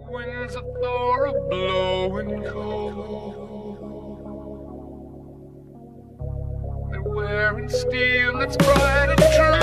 Winds of Thor are blowing cold. They're wearing steel that's bright and true.